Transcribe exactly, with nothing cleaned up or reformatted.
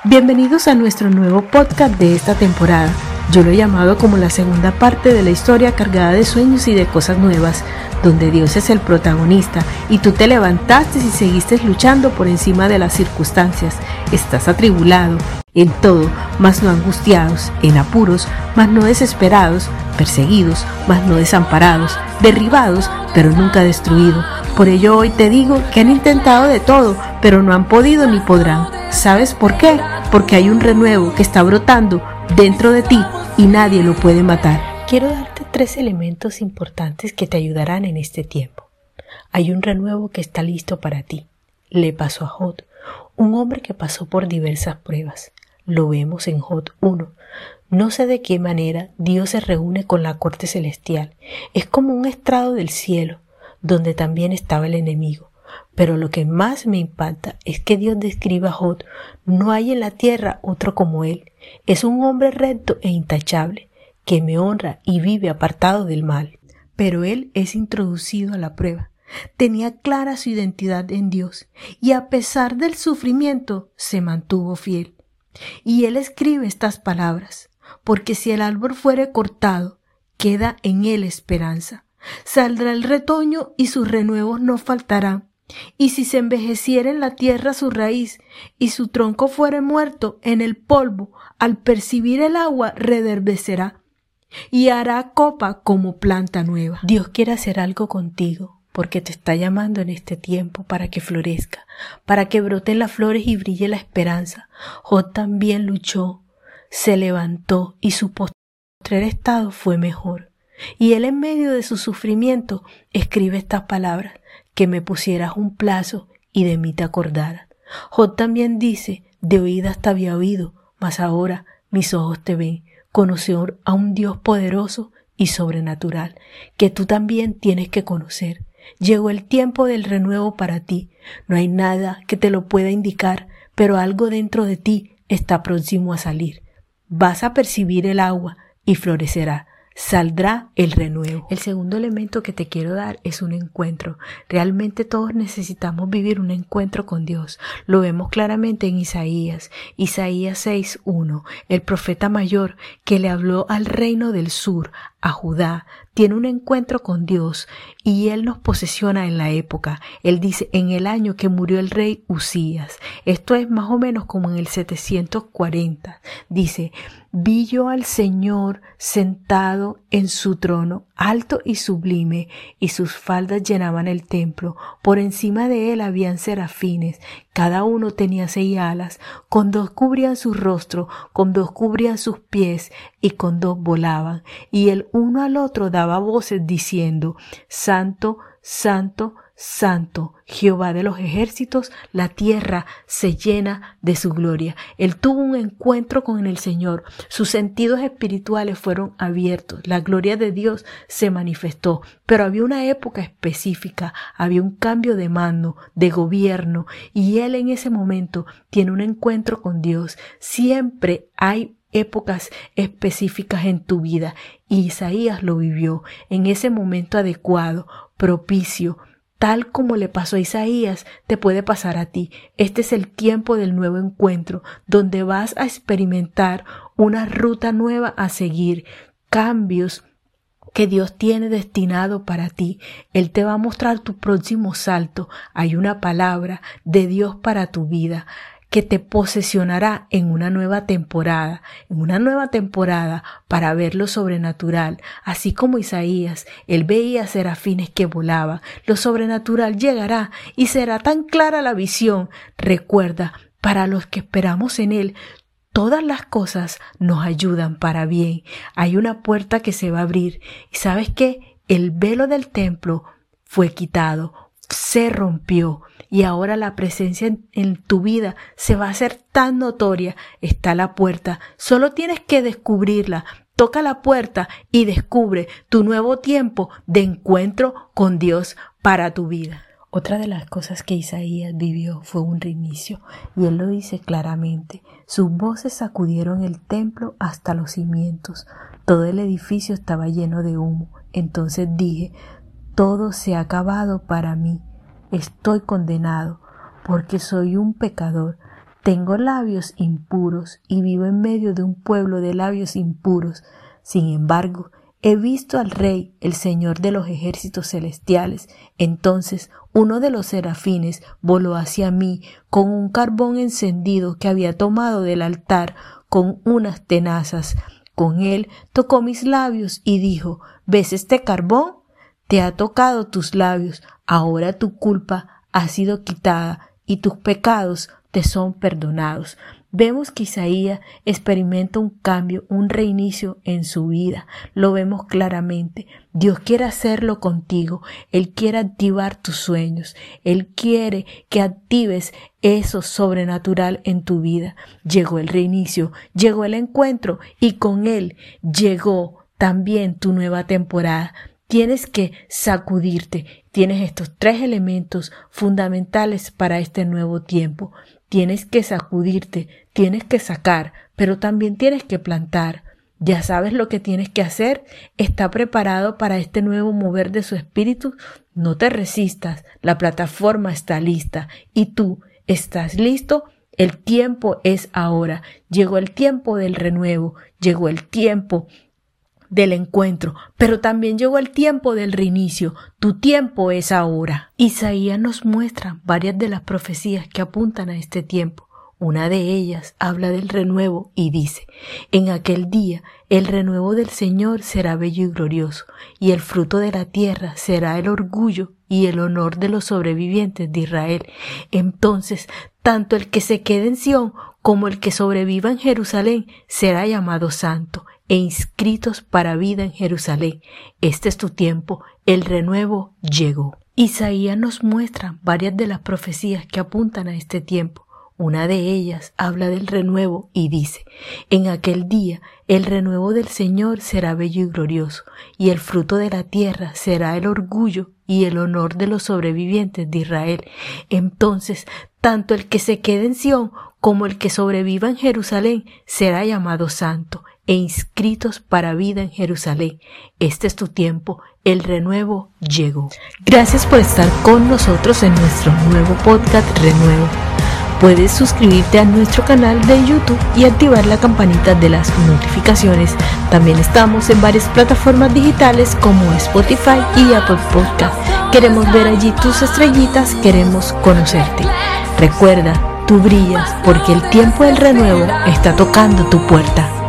Bienvenidos a nuestro nuevo podcast de esta temporada. Yo lo he llamado como la segunda parte de la historia cargada de sueños y de cosas nuevas, donde Dios es el protagonista y tú te levantaste y seguiste luchando por encima de las circunstancias. Estás atribulado en todo, mas no angustiados, en apuros, mas no desesperados, perseguidos, mas no desamparados, derribados, pero nunca destruidos. Por ello hoy te digo que han intentado de todo, pero no han podido ni podrán. ¿Sabes por qué? Porque hay un renuevo que está brotando dentro de ti y nadie lo puede matar. Quiero darte tres elementos importantes que te ayudarán en este tiempo. Hay un renuevo que está listo para ti. Le pasó a Job, un hombre que pasó por diversas pruebas. Lo vemos en Job uno. No sé de qué manera Dios se reúne con la corte celestial. Es como un estrado del cielo, donde también estaba el enemigo. Pero lo que más me impacta es que Dios describe a Job: no hay en la tierra otro como él. Es un hombre recto e intachable, que me honra y vive apartado del mal. Pero él es introducido a la prueba. Tenía clara su identidad en Dios y a pesar del sufrimiento se mantuvo fiel. Y él escribe estas palabras: porque si el árbol fuere cortado, queda en él esperanza. Saldrá el retoño y sus renuevos no faltarán. Y si se envejeciera en la tierra su raíz, y su tronco fuere muerto en el polvo, al percibir el agua reverdecerá, y hará copa como planta nueva. Dios quiere hacer algo contigo, porque te está llamando en este tiempo para que florezca, para que broten las flores y brille la esperanza. Job también luchó, se levantó, y su postrer estado fue mejor. Y él en medio de su sufrimiento escribe estas palabras: que me pusieras un plazo y de mí te acordaras. Job también dice: de oídas te había oído, mas ahora mis ojos te ven. Conocer a un Dios poderoso y sobrenatural, que tú también tienes que conocer. Llegó el tiempo del renuevo para ti. No hay nada que te lo pueda indicar, pero algo dentro de ti está próximo a salir. Vas a percibir el agua y florecerá. Saldrá el renuevo. El segundo elemento que te quiero dar es un encuentro. Realmente todos necesitamos vivir un encuentro con Dios. Lo vemos claramente en Isaías. Isaías seis uno. El profeta mayor que le habló al reino del sur, a Judá, tiene un encuentro con Dios y él nos posesiona en la época. Él dice: en el año que murió el rey Uzías. Esto es más o menos como en el setecientos cuarenta. Dice: vi yo al Señor sentado en su trono, alto y sublime, y sus faldas llenaban el templo. Por encima de él habían serafines, cada uno tenía seis alas, con dos cubrían su rostro, con dos cubrían sus pies, y con dos volaban. Y el uno al otro daba voces diciendo: Santo, Santo, Santo, Jehová de los ejércitos, la tierra se llena de su gloria. Él tuvo un encuentro con el Señor, sus sentidos espirituales fueron abiertos, la gloria de Dios se manifestó, pero había una época específica, había un cambio de mando, de gobierno, y él en ese momento tiene un encuentro con Dios. Siempre hay épocas específicas en tu vida, y Isaías lo vivió en ese momento adecuado, propicio. Tal como le pasó a Isaías, te puede pasar a ti. Este es el tiempo del nuevo encuentro, donde vas a experimentar una ruta nueva a seguir, cambios que Dios tiene destinado para ti. Él te va a mostrar tu próximo salto. Hay una palabra de Dios para tu vida que te posesionará en una nueva temporada, en una nueva temporada para ver lo sobrenatural. Así como Isaías, él veía serafines que volaban, lo sobrenatural llegará y será tan clara la visión. Recuerda, para los que esperamos en él, todas las cosas nos ayudan para bien. Hay una puerta que se va a abrir. ¿Y sabes qué? El velo del templo fue quitado, se rompió. Y ahora la presencia en, en tu vida se va a hacer tan notoria. Está la puerta, solo tienes que descubrirla. Toca la puerta y descubre tu nuevo tiempo de encuentro con Dios para tu vida. Otra de las cosas que Isaías vivió fue un reinicio, y él lo dice claramente: sus voces sacudieron el templo hasta los cimientos, todo el edificio estaba lleno de humo. Entonces dije: todo se ha acabado para mí. Estoy condenado, porque soy un pecador. Tengo labios impuros y vivo en medio de un pueblo de labios impuros. Sin embargo, he visto al Rey, el Señor de los ejércitos celestiales. Entonces uno de los serafines voló hacia mí con un carbón encendido que había tomado del altar con unas tenazas. Con él tocó mis labios y dijo: ¿ves este carbón? Te ha tocado tus labios, ahora tu culpa ha sido quitada y tus pecados te son perdonados. Vemos que Isaías experimenta un cambio, un reinicio en su vida. Lo vemos claramente. Dios quiere hacerlo contigo. Él quiere activar tus sueños. Él quiere que actives eso sobrenatural en tu vida. Llegó el reinicio, llegó el encuentro y con él llegó también tu nueva temporada. Tienes que sacudirte. Tienes estos tres elementos fundamentales para este nuevo tiempo. Tienes que sacudirte, tienes que sacar, pero también tienes que plantar. ¿Ya sabes lo que tienes que hacer? ¿Está preparado para este nuevo mover de su espíritu? No te resistas, la plataforma está lista. ¿Y tú estás listo? El tiempo es ahora. Llegó el tiempo del renuevo, llegó el tiempo del encuentro, pero también llegó el tiempo del reinicio. Tu tiempo es ahora. Isaías nos muestra varias de las profecías que apuntan a este tiempo. Una de ellas habla del renuevo y dice: en aquel día el renuevo del Señor será bello y glorioso, y el fruto de la tierra será el orgullo y el honor de los sobrevivientes de Israel. Entonces, tanto el que se quede en Sión como el que sobreviva en Jerusalén será llamado santo e inscritos para vida en Jerusalén. Este es tu tiempo, el renuevo llegó. Isaías nos muestra varias de las profecías que apuntan a este tiempo. Una de ellas habla del renuevo y dice: en aquel día el renuevo del Señor será bello y glorioso, y el fruto de la tierra será el orgullo y el honor de los sobrevivientes de Israel. Entonces, tanto el que se quede en Sión como el que sobreviva en Jerusalén será llamado santo e inscritos para vida en Jerusalén. Este es tu tiempo, el renuevo llegó. Gracias por estar con nosotros en nuestro nuevo podcast Renuevo. Puedes suscribirte a nuestro canal de YouTube y activar la campanita de las notificaciones. También estamos en varias plataformas digitales como Spotify y Apple Podcast. Queremos ver allí tus estrellitas, queremos conocerte. Recuerda, tú brillas porque el tiempo del renuevo está tocando tu puerta.